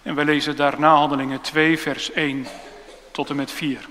En we lezen daarna Handelingen 2, vers 1 tot en met 4.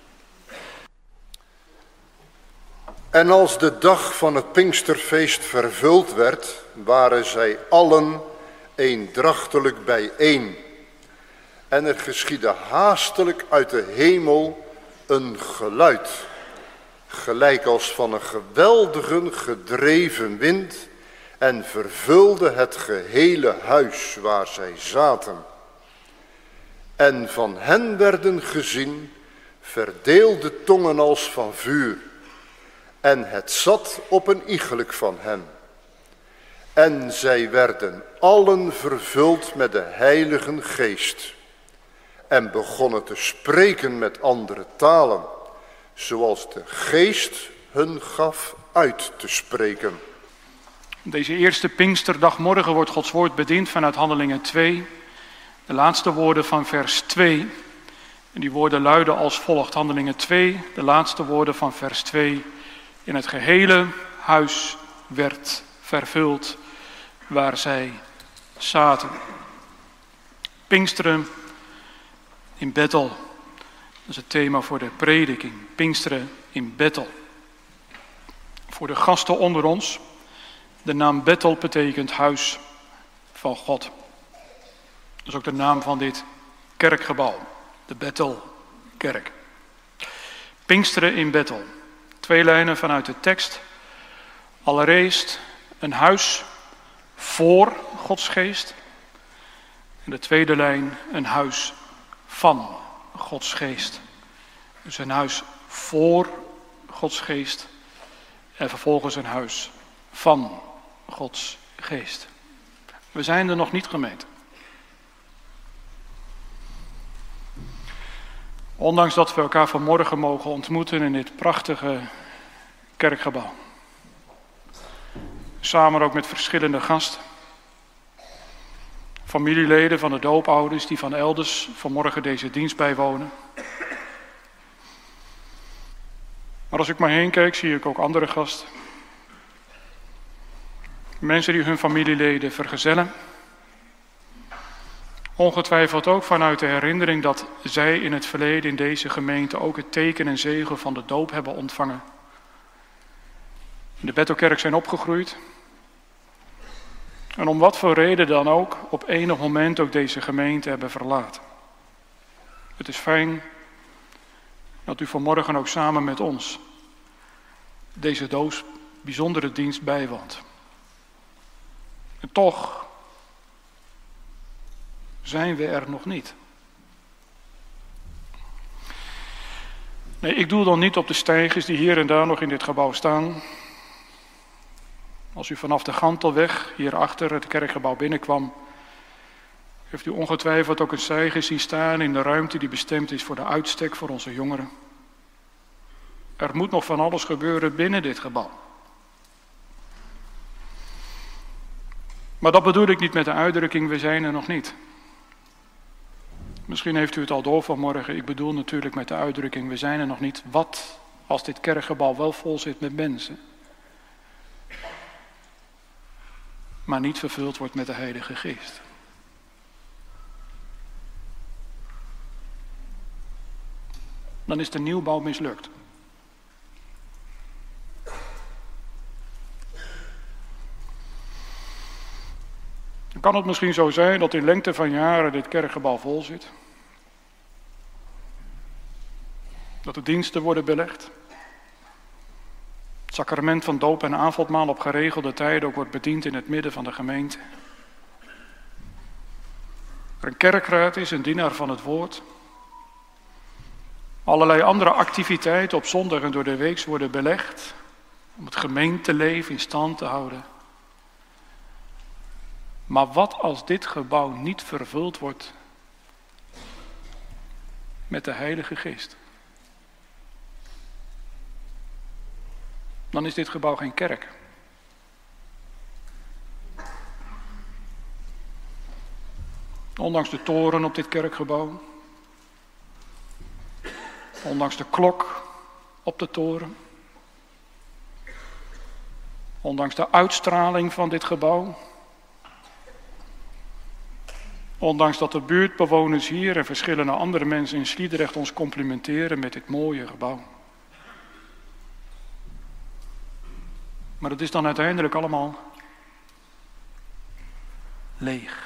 En als de dag van het Pinksterfeest vervuld werd, waren zij allen eendrachtelijk bijeen. En er geschiedde haastelijk uit de hemel een geluid, gelijk als van een geweldige gedreven wind, en vervulde het gehele huis waar zij zaten. En van hen werden gezien verdeelde tongen als van vuur, en het zat op een iegelijk van hen. En zij werden allen vervuld met de Heilige Geest, en begonnen te spreken met andere talen, zoals de Geest hun gaf uit te spreken. Deze eerste Pinksterdagmorgen wordt Gods woord bediend vanuit Handelingen 2. De laatste woorden van vers 2. En die woorden luiden als volgt. Handelingen 2, de laatste woorden van vers 2. In het gehele huis werd vervuld waar zij zaten. Pinksteren in Bethel. Dat is het thema voor de prediking. Pinksteren in Bethel. Voor de gasten onder ons. De naam Bethel betekent huis van God. Dat is ook de naam van dit kerkgebouw. De Bethelkerk. Pinksteren in Bethel. 2 lijnen vanuit de tekst. Allereerst een huis voor Gods geest. En de tweede lijn een huis van Gods geest. Dus een huis voor Gods geest. En vervolgens een huis van Gods geest. We zijn er nog niet, gemeente. Ondanks dat we elkaar vanmorgen mogen ontmoeten in dit prachtige kerkgebouw. Samen ook met verschillende gasten. Familieleden van de doopouders die van elders vanmorgen deze dienst bijwonen. Maar als ik maar heen kijk, zie ik ook andere gasten. Mensen die hun familieleden vergezellen. Ongetwijfeld ook vanuit de herinnering dat zij in het verleden in deze gemeente ook het teken en zegel van de doop hebben ontvangen. In de Bethelkerk zijn opgegroeid. En om wat voor reden dan ook op enig moment ook deze gemeente hebben verlaten. Het is fijn dat u vanmorgen ook samen met ons deze bijzondere dienst bijwoont. En toch zijn we er nog niet. Nee, ik doel dan niet op de steigers die hier en daar nog in dit gebouw staan. Als u vanaf de Gantelweg hier achter het kerkgebouw binnenkwam, heeft u ongetwijfeld ook een steiger zien staan in de ruimte die bestemd is voor de uitstek voor onze jongeren. Er moet nog van alles gebeuren binnen dit gebouw. Maar dat bedoel ik niet met de uitdrukking, we zijn er nog niet. Misschien heeft u het al door vanmorgen, ik bedoel natuurlijk met de uitdrukking, we zijn er nog niet. Wat als dit kerkgebouw wel vol zit met mensen, maar niet vervuld wordt met de Heilige Geest? Dan is de nieuwbouw mislukt. Dan kan het misschien zo zijn dat in lengte van jaren dit kerkgebouw vol zit. Dat de diensten worden belegd. Het sacrament van doop en avondmaal op geregelde tijden ook wordt bediend in het midden van de gemeente. Er een kerkraad is, een dienaar van het woord. Allerlei andere activiteiten op zondag en door de week worden belegd om het gemeenteleven in stand te houden. Maar wat als dit gebouw niet vervuld wordt met de Heilige Geest? Dan is dit gebouw geen kerk. Ondanks de toren op dit kerkgebouw, ondanks de klok op de toren, ondanks de uitstraling van dit gebouw, Ondanks dat de buurtbewoners hier en verschillende andere mensen in Sliedrecht ons complimenteren met dit mooie gebouw. Maar het is dan uiteindelijk allemaal leeg.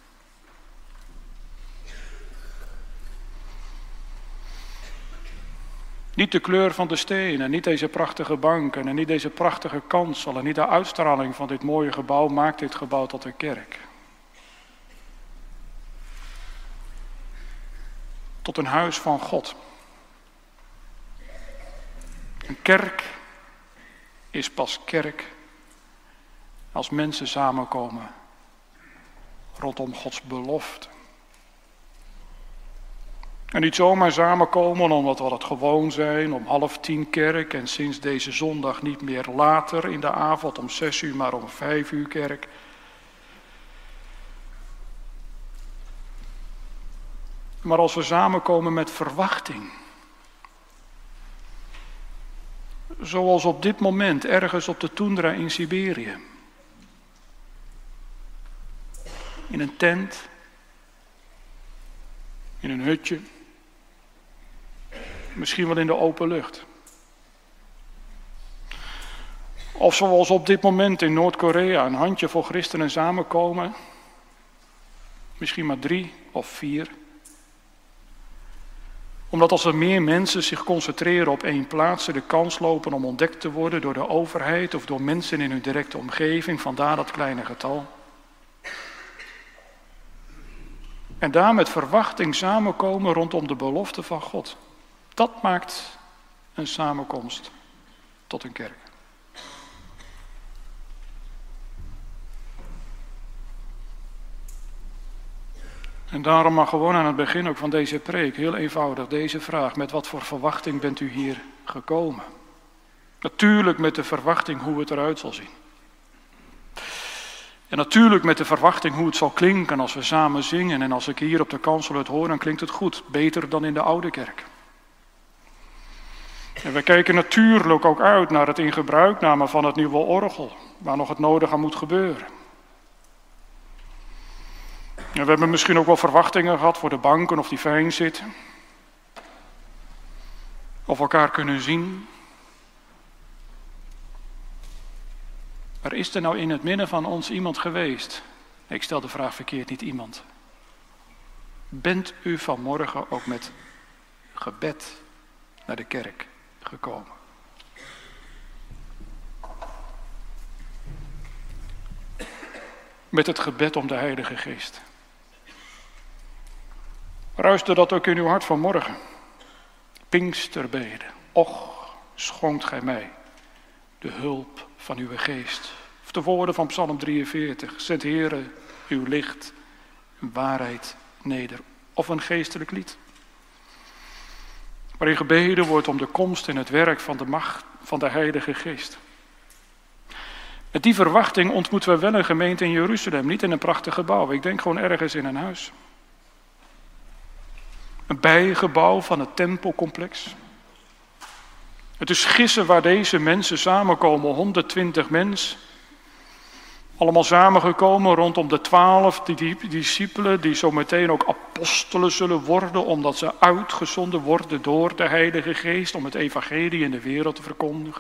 Niet de kleur van de stenen, niet deze prachtige banken en niet deze prachtige kansel en niet de uitstraling van dit mooie gebouw maakt dit gebouw tot een kerk. Tot een huis van God. Een kerk is pas kerk als mensen samenkomen rondom Gods belofte. En niet zomaar samenkomen omdat we het gewoon zijn om 9:30 kerk en sinds deze zondag niet meer later in de avond om 6:00 maar om 5:00 kerk. Maar als we samenkomen met verwachting. Zoals op dit moment ergens op de toendra in Siberië. In een tent. In een hutje. Misschien wel in de open lucht. Of zoals op dit moment in Noord-Korea een handjevol christenen samenkomen. Misschien maar 3 of 4. Omdat als er meer mensen zich concentreren op één plaats, ze de kans lopen om ontdekt te worden door de overheid of door mensen in hun directe omgeving, vandaar dat kleine getal. En daar met verwachting samenkomen rondom de belofte van God. Dat maakt een samenkomst tot een kerk. En daarom mag gewoon aan het begin ook van deze preek heel eenvoudig deze vraag: met wat voor verwachting bent u hier gekomen? Natuurlijk met de verwachting hoe het eruit zal zien. En natuurlijk met de verwachting hoe het zal klinken als we samen zingen. En als ik hier op de kansel het hoor, dan klinkt het goed. Beter dan in de oude kerk. En we kijken natuurlijk ook uit naar het in gebruiknemen van het nieuwe orgel. Waar nog het nodige aan moet gebeuren. En we hebben misschien ook wel verwachtingen gehad voor de banken of die fijn zitten. Of elkaar kunnen zien. Maar is er nou in het midden van ons iemand geweest? Ik stel de vraag verkeerd, niet iemand. Bent u vanmorgen ook met gebed naar de kerk gekomen? Met het gebed om de Heilige Geest. Ruiste dat ook in uw hart vanmorgen? Pinksterbede. Och, schonkt gij mij de hulp van uw geest. Of de woorden van Psalm 43. Zet Heere uw licht en waarheid neder. Of een geestelijk lied. Waarin gebeden wordt om de komst en het werk van de macht van de Heilige Geest. Met die verwachting ontmoeten we wel een gemeente in Jeruzalem. Niet in een prachtig gebouw. Ik denk gewoon ergens in een huis. Een bijgebouw van het tempelcomplex. Het is gissen waar deze mensen samenkomen. 120 mensen. Allemaal samengekomen rondom de 12 discipelen. Die zo meteen ook apostelen zullen worden. Omdat ze uitgezonden worden door de Heilige Geest. Om het evangelie in de wereld te verkondigen.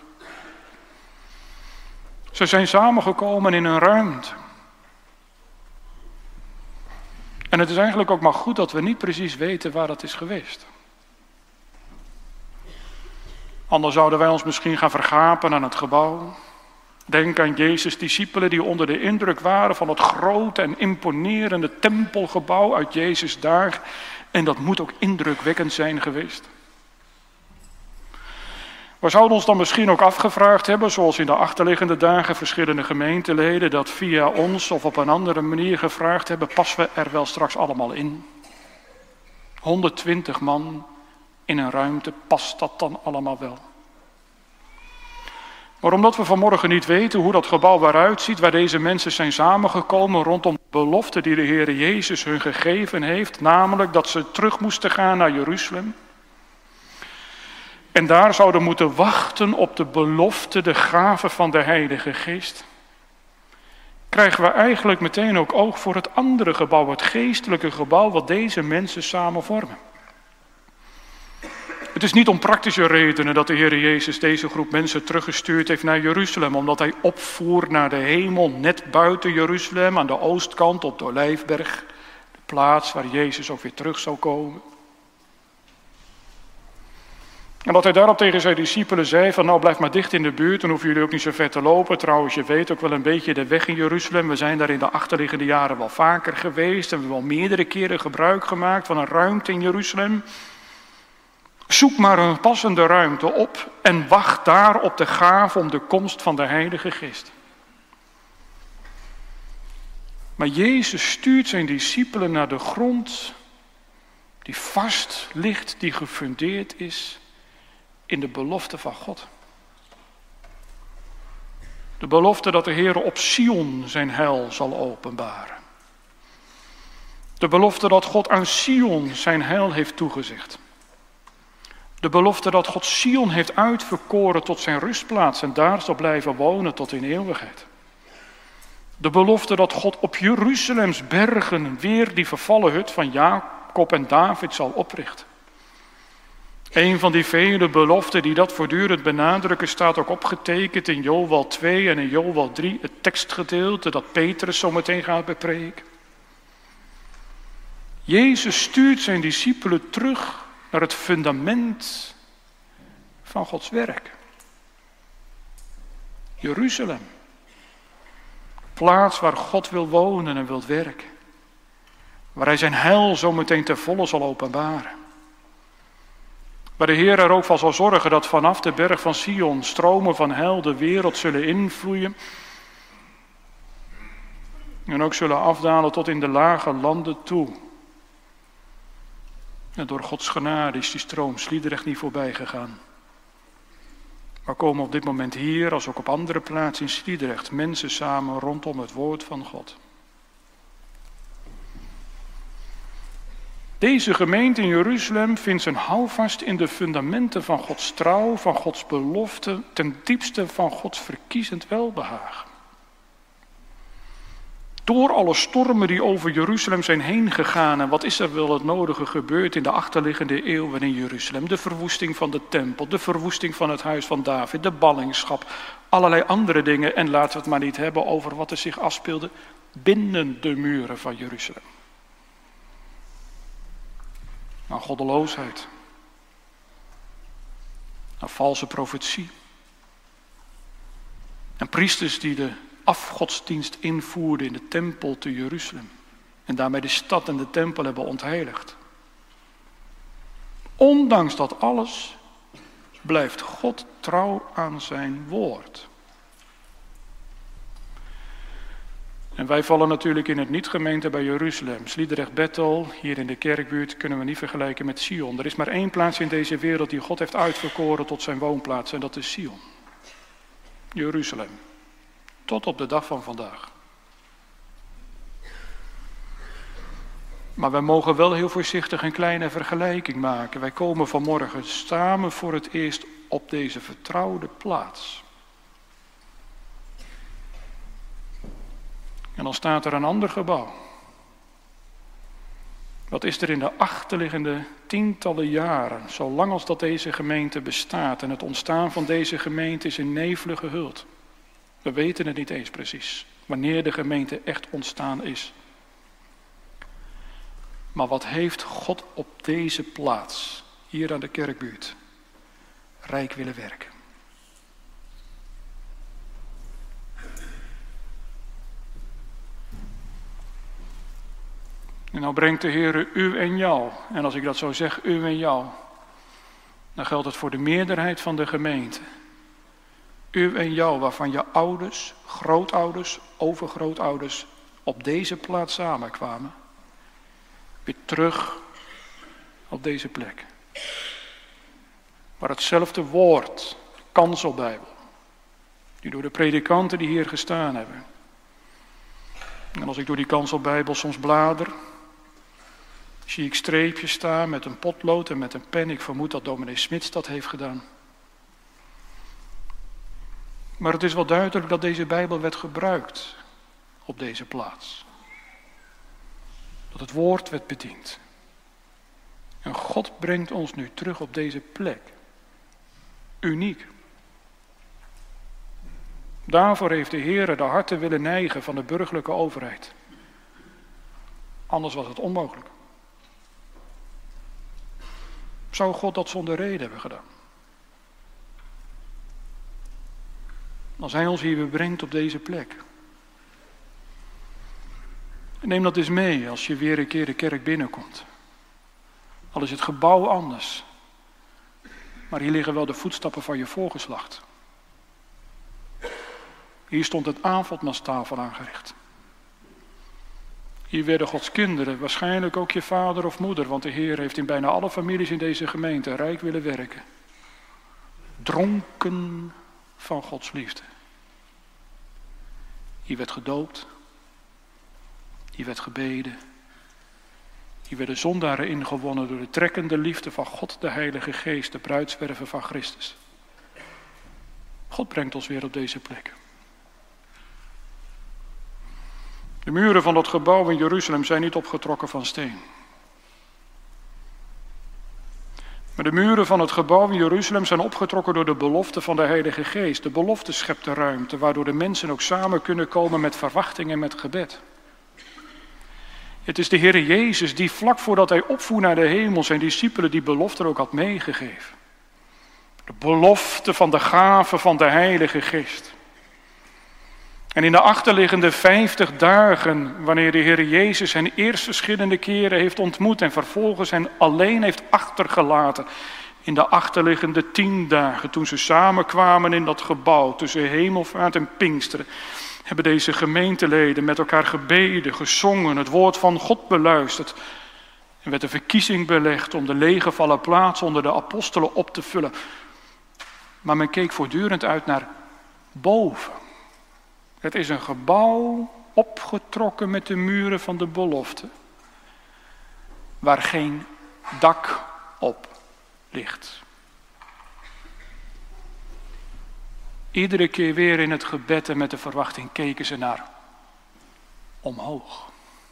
Ze zijn samengekomen in een ruimte. En het is eigenlijk ook maar goed dat we niet precies weten waar dat is geweest. Anders zouden wij ons misschien gaan vergapen aan het gebouw. Denk aan Jezus' discipelen die onder de indruk waren van het grote en imponerende tempelgebouw uit Jezus' dagen. En dat moet ook indrukwekkend zijn geweest. We zouden ons dan misschien ook afgevraagd hebben, zoals in de achterliggende dagen verschillende gemeenteleden dat via ons of op een andere manier gevraagd hebben, passen we er wel straks allemaal in? 120 man in een ruimte, past dat dan allemaal wel? Maar omdat we vanmorgen niet weten hoe dat gebouw eruit ziet, waar deze mensen zijn samengekomen rondom de belofte die de Heer Jezus hun gegeven heeft, namelijk dat ze terug moesten gaan naar Jeruzalem. En daar zouden moeten wachten op de belofte, de gave van de Heilige Geest. krijgen we eigenlijk meteen ook oog voor het andere gebouw, het geestelijke gebouw wat deze mensen samen vormen. Het is niet om praktische redenen dat de Heer Jezus deze groep mensen teruggestuurd heeft naar Jeruzalem, omdat hij opvoer naar de hemel, net buiten Jeruzalem, aan de oostkant op de Olijfberg, de plaats waar Jezus ook weer terug zou komen. En dat hij daarop tegen zijn discipelen zei van nou blijf maar dicht in de buurt, dan hoeven jullie ook niet zo ver te lopen. Trouwens, je weet ook wel een beetje de weg in Jeruzalem. We zijn daar in de achterliggende jaren wel vaker geweest en we hebben wel meerdere keren gebruik gemaakt van een ruimte in Jeruzalem. Zoek maar een passende ruimte op en wacht daar op de gave om de komst van de Heilige Geest. Maar Jezus stuurt zijn discipelen naar de grond die vast ligt, die gefundeerd is in de belofte van God. De belofte dat de Heer op Sion zijn heil zal openbaren. De belofte dat God aan Sion zijn heil heeft toegezegd. De belofte dat God Sion heeft uitverkoren tot zijn rustplaats en daar zal blijven wonen tot in eeuwigheid. De belofte dat God op Jeruzalems bergen weer die vervallen hut van Jacob en David zal oprichten. Een van die vele beloften die dat voortdurend benadrukken staat ook opgetekend in Joël 2 en in Joël 3, het tekstgedeelte dat Petrus zo meteen gaat bepreken. Jezus stuurt zijn discipelen terug naar het fundament van Gods werk. Jeruzalem. Plaats waar God wil wonen en wil werken. Waar hij zijn heil zo meteen ten volle zal openbaren. Waar de Heer er ook van zal zorgen dat vanaf de berg van Sion stromen van heil de wereld zullen invloeien. En ook zullen afdalen tot in de lage landen toe. En door Gods genade is die stroom Sliedrecht niet voorbij gegaan. Maar komen op dit moment hier, als ook op andere plaatsen in Sliedrecht, mensen samen rondom het woord van God. Deze gemeente in Jeruzalem vindt zijn houvast in de fundamenten van Gods trouw, van Gods belofte, ten diepste van Gods verkiezend welbehagen. Door alle stormen die over Jeruzalem zijn heen gegaan, en wat is er wel het nodige gebeurd in de achterliggende eeuwen in Jeruzalem? De verwoesting van de tempel, de verwoesting van het huis van David, de ballingschap, allerlei andere dingen. En laten we het maar niet hebben over wat er zich afspeelde binnen de muren van Jeruzalem. Aan goddeloosheid, aan valse profetie. En priesters die de afgodsdienst invoerden in de tempel te Jeruzalem. En daarmee de stad en de tempel hebben ontheiligd. Ondanks dat alles blijft God trouw aan zijn woord. En wij vallen natuurlijk in het niet-gemeente bij Jeruzalem. Sliedrecht, Bethel, hier in de kerkbuurt kunnen we niet vergelijken met Sion. Er is maar één plaats in deze wereld die God heeft uitverkoren tot zijn woonplaats en dat is Sion. Jeruzalem. Tot op de dag van vandaag. Maar wij mogen wel heel voorzichtig een kleine vergelijking maken. Wij komen vanmorgen samen voor het eerst op deze vertrouwde plaats. En dan staat er een ander gebouw. Wat is er in de achterliggende tientallen jaren, zolang als dat deze gemeente bestaat en het ontstaan van deze gemeente is in nevelen gehuld. We weten het niet eens precies, wanneer de gemeente echt ontstaan is. Maar wat heeft God op deze plaats, hier aan de kerkbuurt, rijk willen werken? En nou brengt de Heer u en jou, en als ik dat zo zeg, u en jou, dan geldt het voor de meerderheid van de gemeente. U en jou, waarvan je ouders, grootouders, overgrootouders op deze plaats samenkwamen. Weer terug op deze plek. Waar hetzelfde woord, kanselbijbel, die door de predikanten die hier gestaan hebben. En als ik door die kanselbijbel soms blader, zie ik streepjes staan met een potlood en met een pen. Ik vermoed dat dominee Smits dat heeft gedaan. Maar het is wel duidelijk dat deze Bijbel werd gebruikt op deze plaats. Dat het woord werd bediend. En God brengt ons nu terug op deze plek. Uniek. Daarvoor heeft de Heer de harten willen neigen van de burgerlijke overheid. Anders was het onmogelijk. Zou God dat zonder reden hebben gedaan? Als hij ons hier weer brengt op deze plek. Neem dat eens mee als je weer een keer de kerk binnenkomt. Al is het gebouw anders. Maar hier liggen wel de voetstappen van je voorgeslacht. Hier stond het avondmaalstafel aangericht. Hier werden Gods kinderen, waarschijnlijk ook je vader of moeder, want de Heer heeft in bijna alle families in deze gemeente rijk willen werken. Dronken van Gods liefde. Hier werd gedoopt. Hier werd gebeden. Hier werden zondaren ingewonnen door de trekkende liefde van God, de Heilige Geest, de bruidswerve van Christus. God brengt ons weer op deze plek. De muren van dat gebouw in Jeruzalem zijn niet opgetrokken van steen. Maar de muren van het gebouw in Jeruzalem zijn opgetrokken door de belofte van de Heilige Geest. De belofte schept de ruimte, waardoor de mensen ook samen kunnen komen met verwachting en met gebed. Het is de Heer Jezus die vlak voordat hij opvoer naar de hemel zijn discipelen die belofte ook had meegegeven. De belofte van de gave van de Heilige Geest. En in de achterliggende 50 dagen, wanneer de Heer Jezus hen eerst verschillende keren heeft ontmoet en vervolgens hen alleen heeft achtergelaten, in de achterliggende 10 dagen, toen ze samenkwamen in dat gebouw tussen Hemelvaart en Pinksteren, hebben deze gemeenteleden met elkaar gebeden, gezongen, het woord van God beluisterd. En werd de verkiezing belegd om de leeggevallen plaats onder de apostelen op te vullen. Maar men keek voortdurend uit naar boven. Het is een gebouw opgetrokken met de muren van de belofte, waar geen dak op ligt. Iedere keer weer in het gebed en met de verwachting keken ze naar omhoog.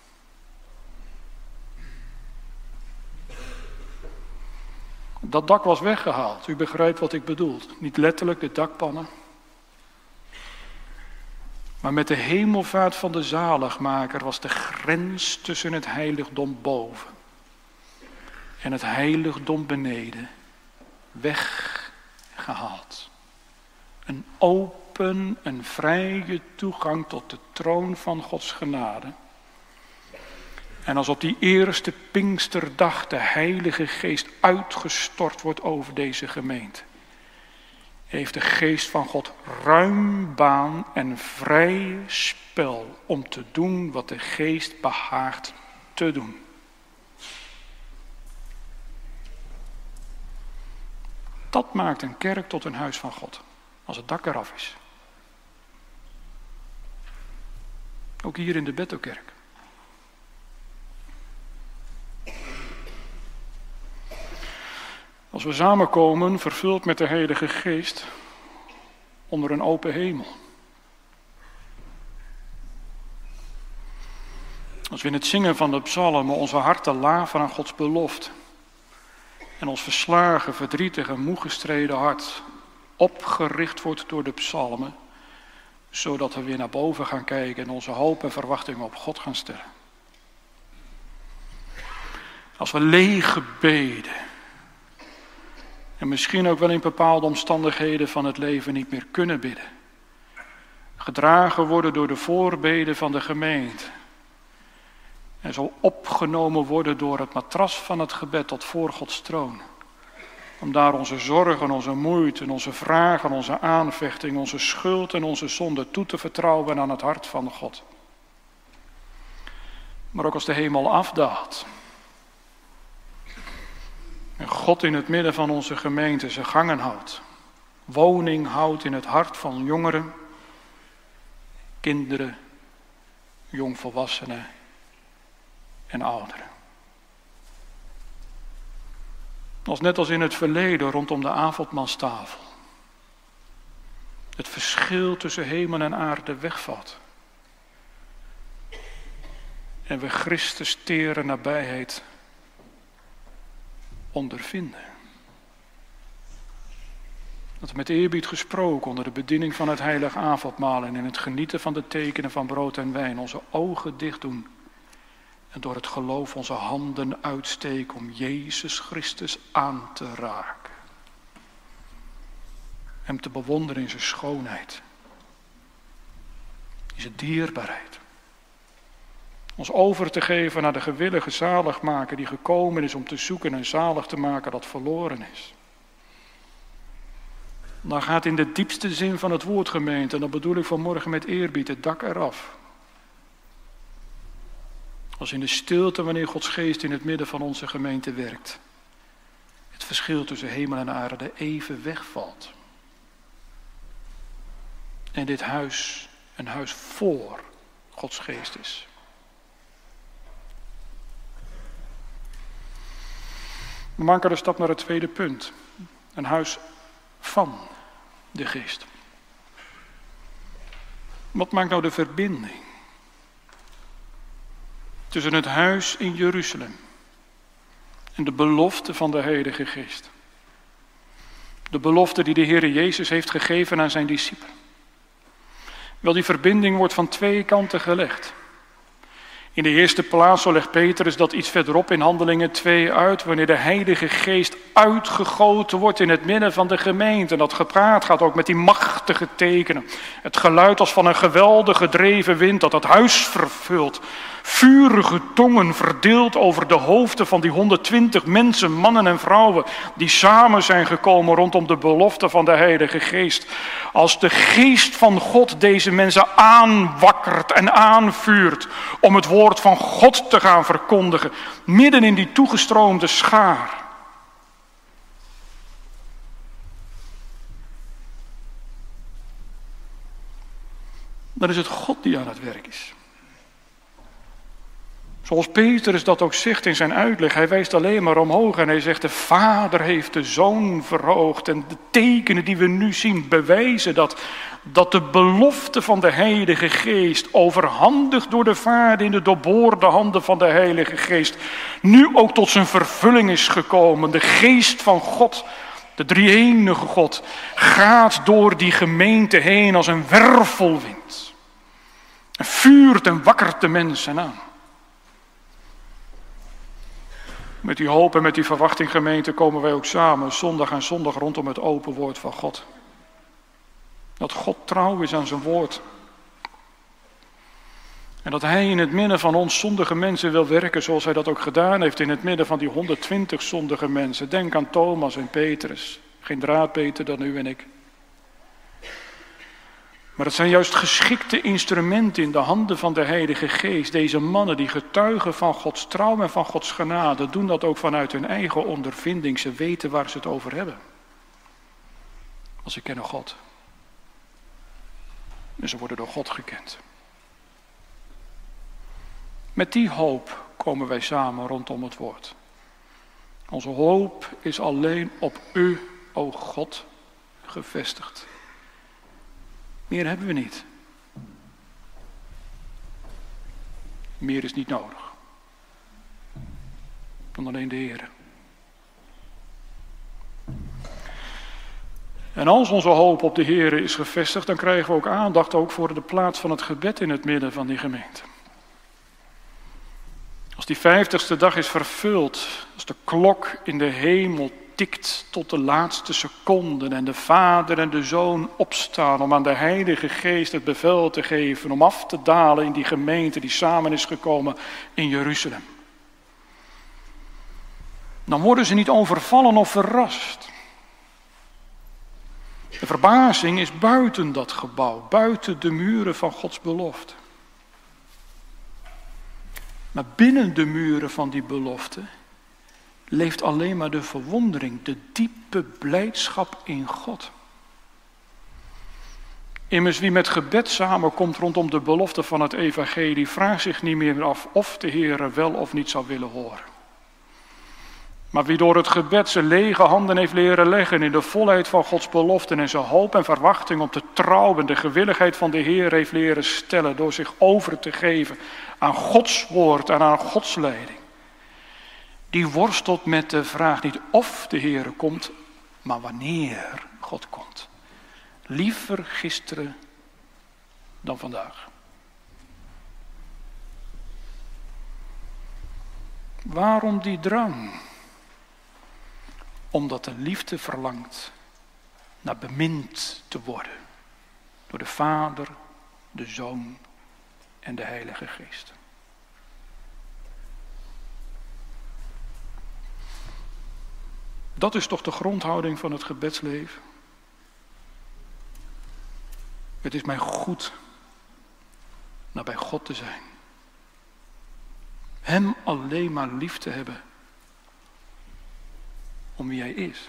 Dat dak was weggehaald. U begrijpt wat ik bedoel. Niet letterlijk de dakpannen. Maar met de hemelvaart van de zaligmaker was de grens tussen het heiligdom boven en het heiligdom beneden weggehaald. Een open en vrije toegang tot de troon van Gods genade. En als op die eerste Pinksterdag de Heilige Geest uitgestort wordt over deze gemeente, heeft de Geest van God ruim baan en vrij spel om te doen wat de Geest behaagt te doen. Dat maakt een kerk tot een huis van God, als het dak eraf is. Ook hier in de Bethelkerk. Als we samenkomen, vervuld met de Heilige Geest, onder een open hemel. Als we in het zingen van de psalmen onze harten laven aan Gods belofte. En ons verslagen, verdrietig en moe gestreden hart opgericht wordt door de psalmen. Zodat we weer naar boven gaan kijken en onze hoop en verwachtingen op God gaan stellen. Als we lege beden. En misschien ook wel in bepaalde omstandigheden van het leven niet meer kunnen bidden. Gedragen worden door de voorbeden van de gemeente. En zo opgenomen worden door het matras van het gebed tot voor Gods troon. Om daar onze zorgen, onze moeite, onze vragen, onze aanvechting, onze schuld en onze zonde toe te vertrouwen aan het hart van God. Maar ook als de hemel afdaalt. En God in het midden van onze gemeente zijn gangen houdt. Woning houdt in het hart van jongeren, kinderen, jongvolwassenen en ouderen. Net als in het verleden rondom de avondmaalstafel. Het verschil tussen hemel en aarde wegvalt. en we Christus tere nabijheid ondervinden. Dat we met eerbied gesproken onder de bediening van het heilig avondmaal en in het genieten van de tekenen van brood en wijn onze ogen dicht doen en door het geloof onze handen uitsteken om Jezus Christus aan te raken. Hem te bewonderen in zijn schoonheid, in zijn dierbaarheid. Ons over te geven naar de gewillige zaligmaker die gekomen is om te zoeken en zalig te maken dat verloren is. Dan gaat in de diepste zin van het woord, gemeente, en dat bedoel ik vanmorgen met eerbied, het dak eraf. Als in de stilte wanneer Gods geest in het midden van onze gemeente werkt, het verschil tussen hemel en aarde even wegvalt. En dit huis een huis voor Gods geest is. We maken de stap naar het tweede punt. Een huis van de geest. Wat maakt nou de verbinding tussen het huis in Jeruzalem en de belofte van de Heilige Geest? De belofte die de Heer Jezus heeft gegeven aan zijn discipelen. Wel, die verbinding wordt van twee kanten gelegd. In de eerste plaats, zo legt Petrus dat iets verderop in Handelingen 2 uit, wanneer de Heilige Geest uitgegoten wordt in het midden van de gemeente. En dat gepraat gaat ook met die machtige tekenen. Het geluid als van een geweldig gedreven wind dat het huis vervult. Vurige tongen verdeeld over de hoofden van die 120 mensen, mannen en vrouwen, die samen zijn gekomen rondom de belofte van de Heilige Geest. Als de Geest van God deze mensen aanwakkert en aanvuurt om het woord van God te gaan verkondigen, midden in die toegestroomde schaar. Dan is het God die aan het werk is. Zoals Petrus dat ook zegt in zijn uitleg, hij wijst alleen maar omhoog en hij zegt: de Vader heeft de Zoon verhoogd. En de tekenen die we nu zien bewijzen dat de belofte van de Heilige Geest, overhandigd door de Vader in de doorboorde handen van de Heilige Geest, nu ook tot zijn vervulling is gekomen. De Geest van God, de drie-enige God, gaat door die gemeente heen als een wervelwind. En vuurt en wakkert de mensen aan. Met die hoop en met die verwachting, gemeente, komen wij ook samen zondag aan zondag rondom het open woord van God. Dat God trouw is aan zijn woord. En dat hij in het midden van ons zondige mensen wil werken zoals hij dat ook gedaan heeft in het midden van die 120 zondige mensen. Denk aan Thomas en Petrus. Geen draad beter dan u en ik. Maar het zijn juist geschikte instrumenten in de handen van de Heilige Geest. Deze mannen die getuigen van Gods trouw en van Gods genade, doen dat ook vanuit hun eigen ondervinding. Ze weten waar ze het over hebben. Want ze kennen God. En ze worden door God gekend. Met die hoop komen wij samen rondom het woord. Onze hoop is alleen op u, o God, gevestigd. Meer hebben we niet. Meer is niet nodig. Dan alleen de Heer. En als onze hoop op de Heer is gevestigd, dan krijgen we ook aandacht ook voor de plaats van het gebed in het midden van die gemeente. Als die 50ste dag is vervuld, als de klok in de hemel tikt tot de laatste seconden en de Vader en de Zoon opstaan om aan de Heilige Geest het bevel te geven om af te dalen in die gemeente die samen is gekomen in Jeruzalem. Dan worden ze niet overvallen of verrast. De verbazing is buiten dat gebouw, buiten de muren van Gods belofte. Maar binnen de muren van die belofte leeft alleen maar de verwondering, de diepe blijdschap in God. Immers wie met gebed samenkomt rondom de belofte van het evangelie, vraagt zich niet meer af of de Heer wel of niet zou willen horen. Maar wie door het gebed zijn lege handen heeft leren leggen in de volheid van Gods beloften en zijn hoop en verwachting op de trouw en de gewilligheid van de Heer heeft leren stellen door zich over te geven aan Gods woord en aan Gods leiding. Die worstelt met de vraag niet of de Heer komt, maar wanneer God komt. Liever gisteren dan vandaag. Waarom die drang? Omdat de liefde verlangt naar bemind te worden door de Vader, de Zoon en de Heilige Geest. Dat is toch de grondhouding van het gebedsleven? Het is mij goed nabij God te zijn. Hem alleen maar lief te hebben om wie hij is.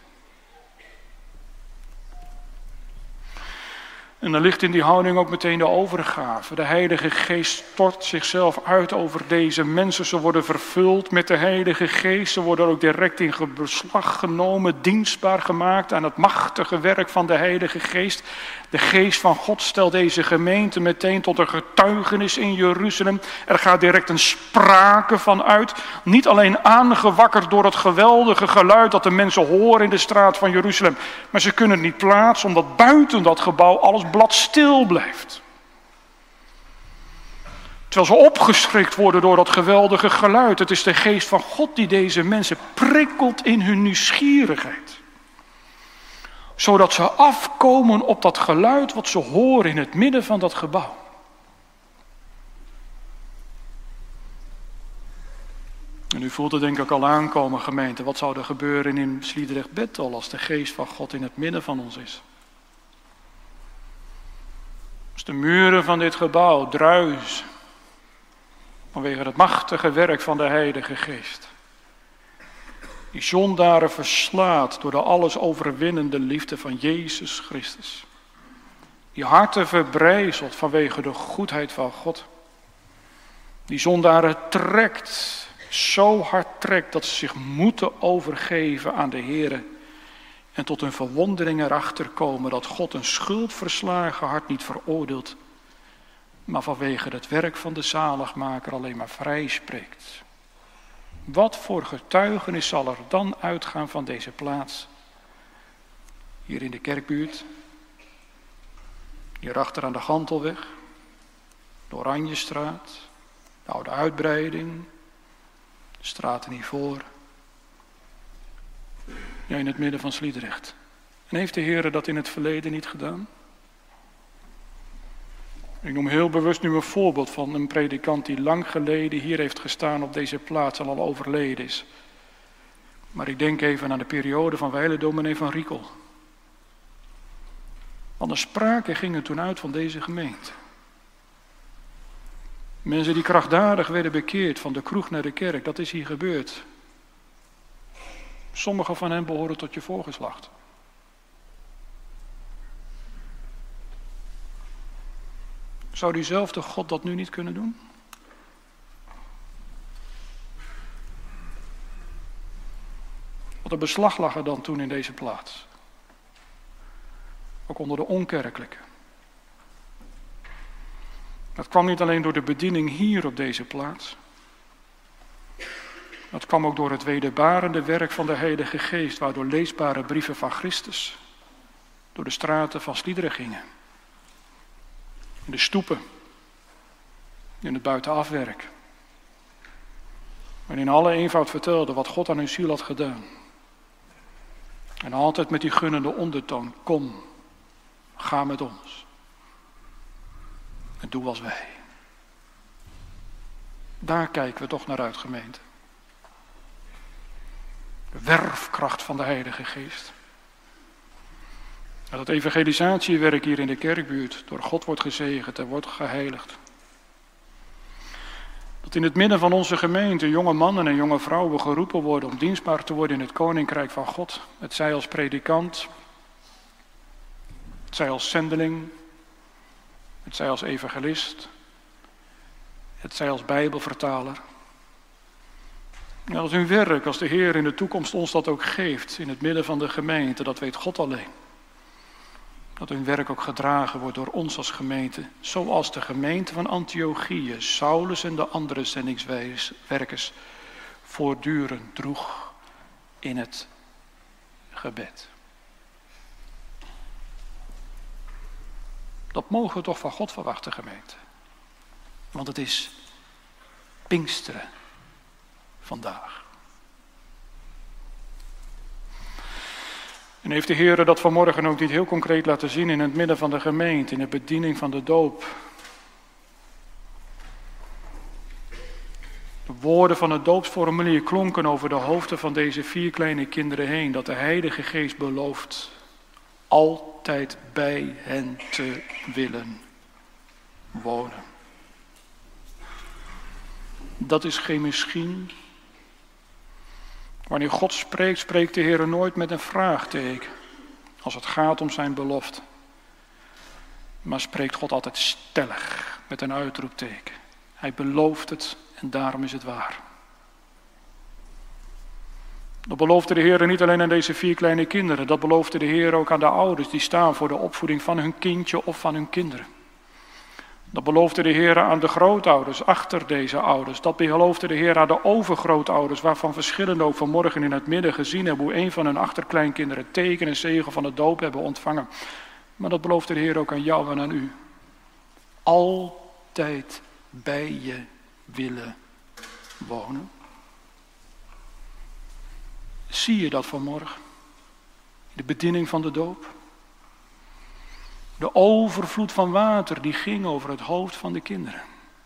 En dan ligt in die houding ook meteen de overgave. De Heilige Geest stort zichzelf uit over deze mensen. Ze worden vervuld met de Heilige Geest. Ze worden ook direct in beslag genomen, dienstbaar gemaakt aan het machtige werk van de Heilige Geest. De Geest van God stelt deze gemeente meteen tot een getuigenis in Jeruzalem. Er gaat direct een sprake van uit. Niet alleen aangewakkerd door het geweldige geluid dat de mensen horen in de straat van Jeruzalem. Maar ze kunnen het niet plaatsen omdat buiten dat gebouw alles bladstil blijft. Terwijl ze opgeschrikt worden door dat geweldige geluid. Het is de Geest van God die deze mensen prikkelt in hun nieuwsgierigheid. Zodat ze afkomen op dat geluid wat ze horen in het midden van dat gebouw. En u voelt het denk ik al aankomen, gemeente. Wat zou er gebeuren in Sliedrecht-Bethel als de Geest van God in het midden van ons is? Als de muren van dit gebouw druisen vanwege het machtige werk van de Heilige Geest. Die zondaren verslaat door de alles overwinnende liefde van Jezus Christus. Die harten verbrijzelt vanwege de goedheid van God. Die zondaren trekt, zo hard trekt dat ze zich moeten overgeven aan de Heere. En tot hun verwondering erachter komen dat God een schuldverslagen hart niet veroordeelt, maar vanwege het werk van de zaligmaker alleen maar vrij spreekt. Wat voor getuigenis zal er dan uitgaan van deze plaats? Hier in de kerkbuurt, hierachter aan de Gantelweg, de Oranjestraat, de oude uitbreiding, de straten hiervoor. Ja, in het midden van Sliedrecht. En heeft de Heer dat in het verleden niet gedaan? Ik noem heel bewust nu een voorbeeld van een predikant die lang geleden hier heeft gestaan op deze plaats en al overleden is. Maar ik denk even aan de periode van wijlen dominee van Riekel. Want de sprake ging er toen uit van deze gemeente. Mensen die krachtdadig werden bekeerd van de kroeg naar de kerk, dat is hier gebeurd. Sommigen van hen behoren tot je voorgeslacht. Zou diezelfde God dat nu niet kunnen doen? Wat een beslag lag er dan toen in deze plaats. Ook onder de onkerkelijke. Dat kwam niet alleen door de bediening hier op deze plaats. Dat kwam ook door het wederbarende werk van de Heilige Geest, waardoor leesbare brieven van Christus door de straten van Sliedrecht gingen. In de stoepen, in het buitenafwerk. En in alle eenvoud vertelde wat God aan hun ziel had gedaan. En altijd met die gunnende ondertoon, kom, ga met ons. En doe als wij. Daar kijken we toch naar uit, gemeente. De werfkracht van de Heilige Geest. Dat evangelisatiewerk hier in de kerkbuurt door God wordt gezegend en wordt geheiligd. Dat in het midden van onze gemeente jonge mannen en jonge vrouwen geroepen worden om dienstbaar te worden in het Koninkrijk van God. Het zij als predikant, het zij als zendeling, het zij als evangelist, het zij als Bijbelvertaler. En als een werk, als de Heer in de toekomst ons dat ook geeft, in het midden van de gemeente, dat weet God alleen. Dat hun werk ook gedragen wordt door ons als gemeente, zoals de gemeente van Antiochië, Saulus en de andere zendingswerkers voortdurend droeg in het gebed. Dat mogen we toch van God verwachten, gemeente. Want het is Pinksteren vandaag. En heeft de Heer dat vanmorgen ook niet heel concreet laten zien in het midden van de gemeente, in de bediening van de doop. De woorden van het doopsformulier klonken over de hoofden van deze 4 kleine kinderen heen, dat de Heilige Geest belooft altijd bij hen te willen wonen. Dat is geen misschien. Wanneer God spreekt, spreekt de Heer nooit met een vraagteken als het gaat om zijn belofte. Maar spreekt God altijd stellig met een uitroepteken. Hij belooft het en daarom is het waar. Dat beloofde de Heer niet alleen aan deze 4 kleine kinderen. Dat beloofde de Heer ook aan de ouders die staan voor de opvoeding van hun kindje of van hun kinderen. Dat beloofde de Heer aan de grootouders achter deze ouders. Dat beloofde de Heer aan de overgrootouders, waarvan verschillende ook vanmorgen in het midden gezien hebben hoe een van hun achterkleinkinderen teken en zegel van de doop hebben ontvangen. Maar dat beloofde de Heer ook aan jou en aan u. Altijd bij je willen wonen. Zie je dat vanmorgen? De bediening van de doop? De overvloed van water die ging over het hoofd van de kinderen.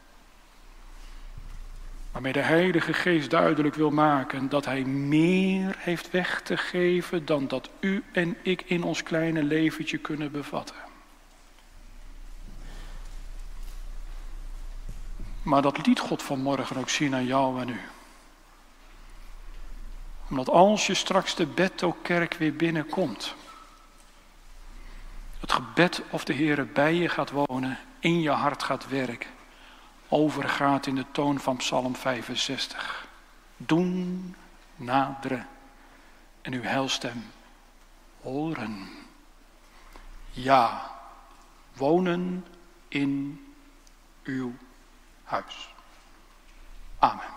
Waarmee de Heilige Geest duidelijk wil maken dat hij meer heeft weg te geven dan dat u en ik in ons kleine leventje kunnen bevatten. Maar dat liet God vanmorgen ook zien aan jou en u. Omdat als je straks de Bethelkerk weer binnenkomt, het gebed of de Heer bij je gaat wonen, in je hart gaat werken, overgaat in de toon van Psalm 65. Doen, naderen en uw heilstem horen. Ja, wonen in uw huis. Amen.